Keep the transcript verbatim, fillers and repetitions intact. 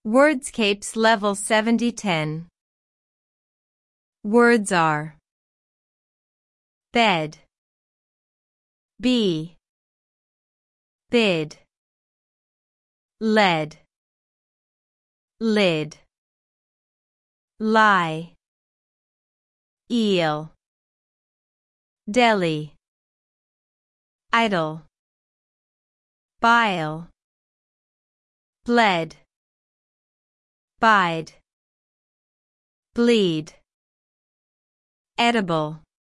Wordscapes Level seventy ten. Words are bed, bee, bid, lead, lid, lie, eel, deli, idle, bile, bled, bide, bleed, edible.